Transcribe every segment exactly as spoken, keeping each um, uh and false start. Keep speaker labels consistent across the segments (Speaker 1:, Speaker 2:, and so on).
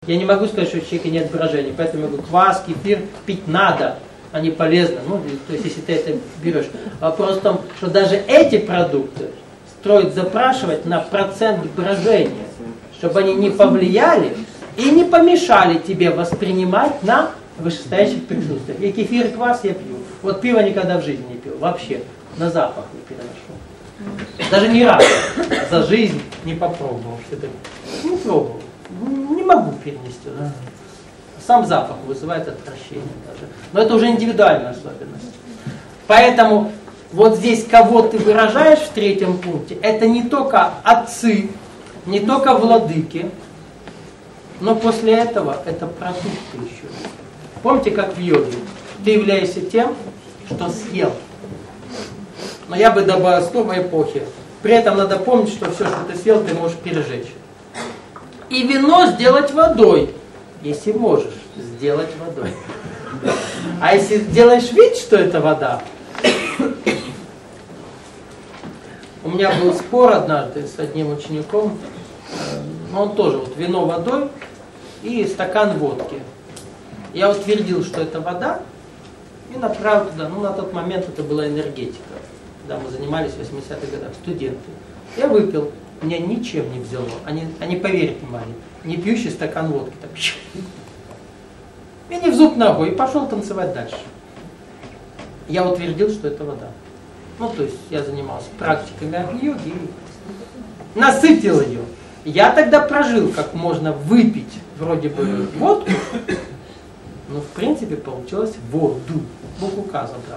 Speaker 1: Я не могу сказать, что у человека нет брожения, поэтому я говорю, квас, кефир пить надо, они полезны. Ну, то есть, если ты это берешь. Вопрос в том, что даже эти продукты стоит запрашивать на процент брожения, чтобы они не повлияли и не помешали тебе воспринимать на вышестоящих присутствиях. И кефир, и квас я пью. Вот пиво никогда в жизни не пил, вообще, на запах не переношу. Даже ни разу за жизнь не попробовал. Не пробовал. Не могу перенести. Да? Сам запах вызывает отвращение даже. Но это уже индивидуальная особенность. Поэтому вот здесь, кого ты выражаешь в третьем пункте, это не только отцы, не только владыки, но после этого это продукты еще. Помните, как в йоге? Ты являешься тем, что съел. Но я бы добавил с новой эпохи. При этом надо помнить, что все, что ты съел, ты можешь пережечь. И вино сделать водой, если можешь сделать водой. А если делаешь вид, что это вода. У меня был спор однажды с одним учеником. Он тоже вот вино водой и стакан водки. Я утвердил, что это вода, и направил туда. Ну, на тот момент это была энергетика. Когда мы занимались в восьмидесятых годах, студенты. Я выпил. Меня ничем не взяло. Они, они поверить не могли. Не пьющий стакан водки. Так. И не в зуб ногой. И пошел танцевать дальше. Я утвердил, что это вода. Ну, то есть я занимался практиками агни-йоги и насытил ее. Я тогда прожил, как можно выпить вроде бы водку, но в принципе получилось воду. Бог указан, да.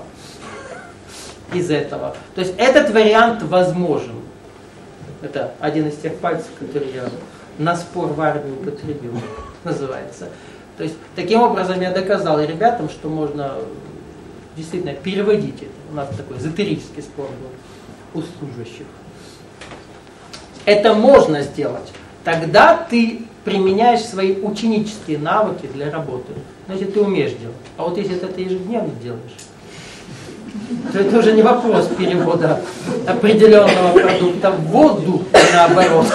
Speaker 1: Из этого. То есть этот вариант возможен. Это один из тех пальцев, которые я на спор в армии употребил, называется. То есть, таким образом я доказал ребятам, что можно действительно переводить это. У нас такой эзотерический спор был у служащих. Это можно сделать. Тогда ты применяешь свои ученические навыки для работы. Значит, ты умеешь делать. А вот если ты это ежедневно делаешь, то это уже не вопрос перевода определенного продукта в воду, наоборот.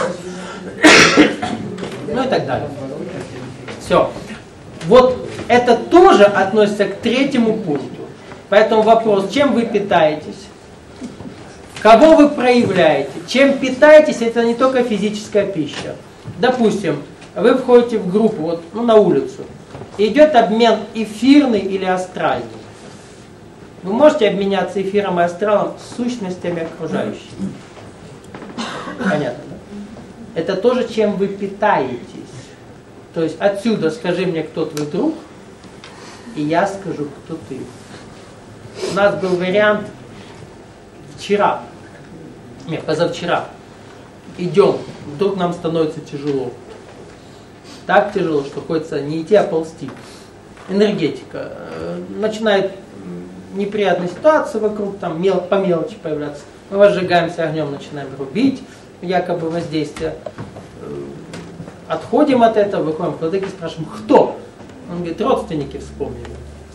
Speaker 1: Ну и так далее. Все. Вот это тоже относится к третьему пункту. Поэтому вопрос, чем вы питаетесь, кого вы проявляете, чем питаетесь, это не только физическая пища. Допустим, вы входите в группу, вот, ну, на улицу, и идет обмен эфирный или астральный. Вы можете обменяться эфиром и астралом с сущностями окружающих. Понятно, да? Это тоже, чем вы питаетесь. То есть отсюда скажи мне, кто твой друг, и я скажу, кто ты. У нас был вариант вчера, нет, позавчера. Идем, вдруг нам становится тяжело. Так тяжело, что хочется не идти, а ползти. Энергетика. Начинает неприятная ситуация вокруг, там мел, по мелочи появляться. Мы возжигаемся огнем, начинаем рубить, якобы воздействие. Отходим от этого, выходим к владыке, спрашиваем, кто? Он говорит, родственники вспомнили.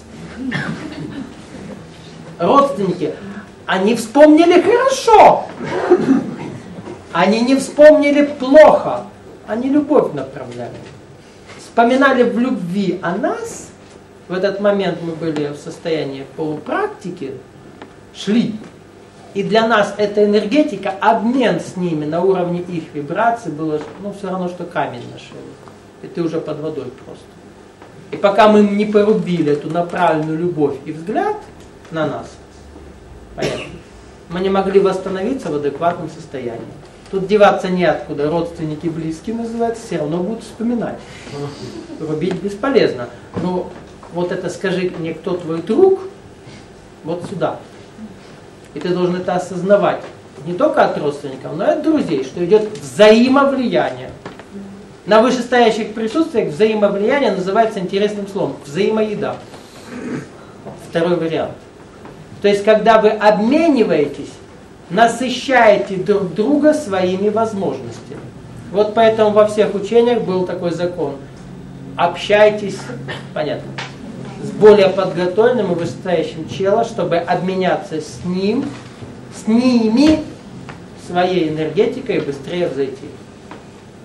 Speaker 1: Родственники, они вспомнили хорошо. Они не вспомнили плохо. Они любовь направляли. Вспоминали в любви о нас. В этот момент мы были в состоянии полупрактики, шли. И для нас эта энергетика, обмен с ними на уровне их вибраций было, ну, все равно, что камень на шее. И ты уже под водой просто. И пока мы не порубили эту направленную любовь и взгляд на нас, понятно, мы не могли восстановиться в адекватном состоянии. Тут деваться неоткуда, родственники близкие называются, все равно будут вспоминать. Рубить бесполезно. Но вот это скажи мне, кто твой друг, вот сюда. И ты должен это осознавать. Не только от родственников, но и от друзей, что идет взаимовлияние. На вышестоящих присутствиях взаимовлияние называется интересным словом взаимоеда. Второй вариант. То есть, когда вы обмениваетесь, насыщаете друг друга своими возможностями. Вот поэтому во всех учениях был такой закон. Общайтесь, понятно, с более подготовленным и вышестоящим челом, чтобы обменяться с ним, с ними своей энергетикой и быстрее взойти.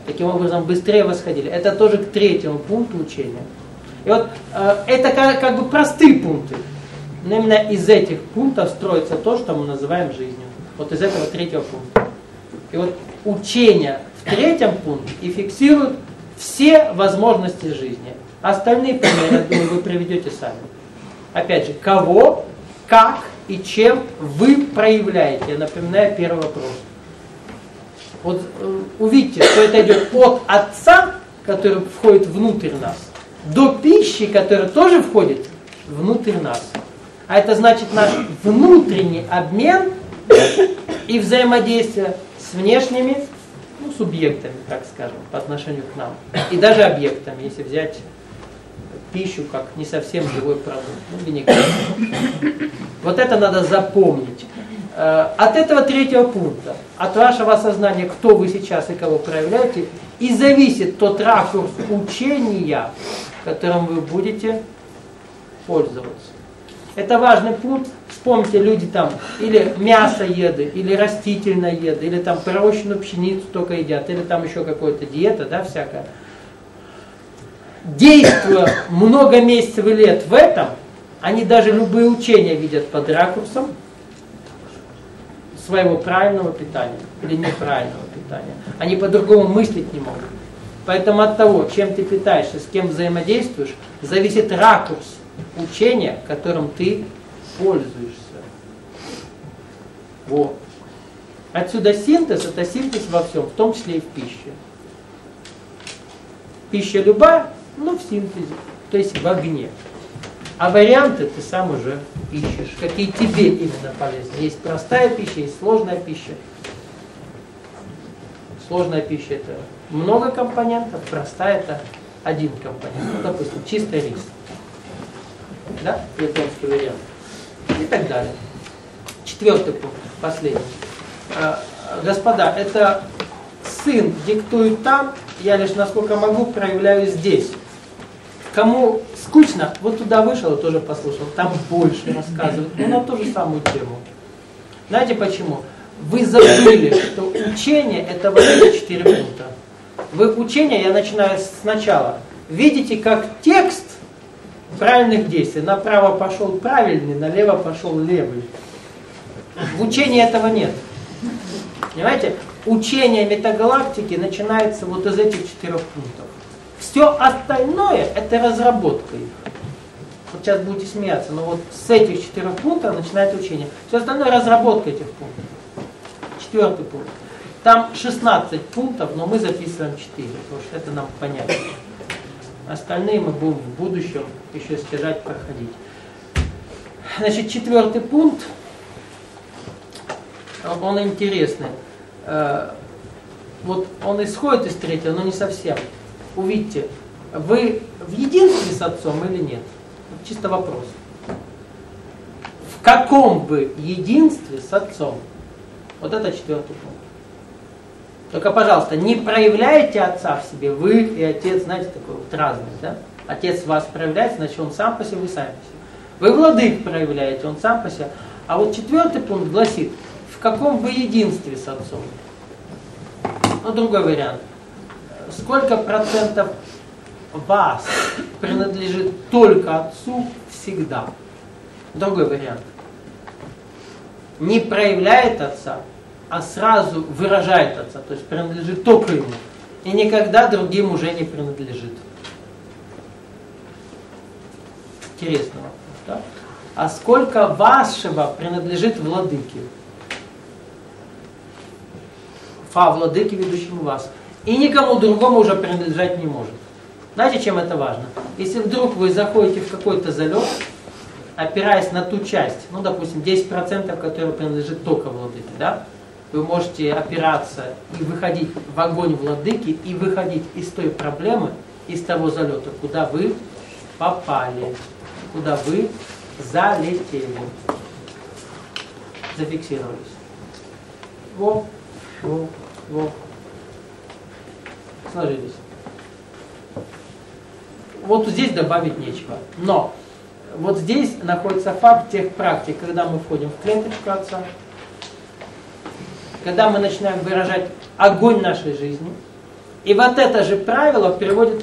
Speaker 1: Таким образом, быстрее восходили. Это тоже к третьему пункту учения. И вот э, это как, как бы простые пункты. Но именно из этих пунктов строится то, что мы называем жизнью. Вот из этого третьего пункта. И вот учение в третьем пункте и фиксирует все возможности жизни. Остальные примеры, я думаю, вы приведете сами. Опять же, кого, как и чем вы проявляете. Я напоминаю первый вопрос. Вот э, увидите, что это идет от Отца, который входит внутрь нас, до пищи, которая тоже входит внутрь нас. А это значит наш внутренний обмен и взаимодействие с внешними, ну, субъектами, так скажем, по отношению к нам. И даже объектами, если взять пищу как не совсем живой продукт. Ну, винегрет. Вот это надо запомнить. От этого третьего пункта, от вашего осознания, кто вы сейчас и кого проявляете, и зависит тот ракурс учения, которым вы будете пользоваться. Это важный пункт. Вспомните, люди там или мясоеды, или растительноеды, или там пророщенную пшеницу только едят, или там еще какая-то диета, да, всякая. Действуя много месяцев и лет в этом, они даже любые учения видят под ракурсом своего правильного питания или неправильного питания. Они по-другому мыслить не могут. Поэтому от того, чем ты питаешься, с кем взаимодействуешь, зависит ракурс учения, которым ты пользуешься. Вот. Отсюда синтез, это синтез во всем, в том числе и в пище. Пища любая, но в синтезе, то есть в огне. А варианты ты сам уже ищешь, какие тебе именно полезны. Есть простая пища, есть сложная пища. Сложная пища — это много компонентов, простая — это один компонент. Ну, допустим, чистый рис. Да? Японский вариант. И так далее. Четвертый пункт, последний. Господа, это сын диктует там, я лишь насколько могу проявляю здесь. Кому скучно, вот туда вышел и тоже послушал, там больше рассказывают, но на ту же самую тему. Знаете почему? Вы забыли, что учение — это вот эти четыре пункта. Вы учение, я начинаю сначала, видите как текст правильных действий. Направо пошел правильный, налево пошел левый. В учении этого нет. Понимаете? Учение метагалактики начинается вот из этих четырех пунктов. Все остальное — это разработка их. Вот сейчас будете смеяться, но вот с этих четырех пунктов начинается учение. Все остальное — разработка этих пунктов. Четвертый пункт. Там шестнадцать пунктов, но мы записываем четыре, потому что это нам понятно. Остальные мы будем в будущем еще стяжать, проходить. Значит, четвертый пункт, он интересный. Вот он исходит из третьего, но не совсем. Увидьте, вы в единстве с Отцом или нет? Чисто вопрос. В каком вы единстве с Отцом? Вот это четвертый пункт. Только, пожалуйста, не проявляйте Отца в себе. Вы и Отец, знаете, такой вот разность, да? Отец вас проявляет, значит, Он сам по себе, вы сами по себе. Вы Владык проявляете, Он сам по себе. А вот четвертый пункт гласит, в каком вы единстве с Отцом? Ну, другой вариант. Сколько процентов вас принадлежит только Отцу всегда? Другой вариант. Не проявляет Отца, а сразу выражает Отца, то есть принадлежит только Ему. И никогда другим уже не принадлежит. Интересный вопрос, да? А сколько вашего принадлежит Владыке? Фа, Владыке, ведущему вас. И никому другому уже принадлежать не может. Знаете, чем это важно? Если вдруг вы заходите в какой-то залет, опираясь на ту часть, ну, допустим, десять процентов, которая принадлежит только Владыке, да? Вы можете опираться и выходить в огонь Владыки, и выходить из той проблемы, из того залета, куда вы попали, куда вы залетели. Зафиксировались. Во, во, во. Сложились. Вот здесь добавить нечего. Но вот здесь находится факт тех практик, когда мы входим в клеточку Отца, когда мы начинаем выражать огонь нашей жизни, И вот это же правило приводит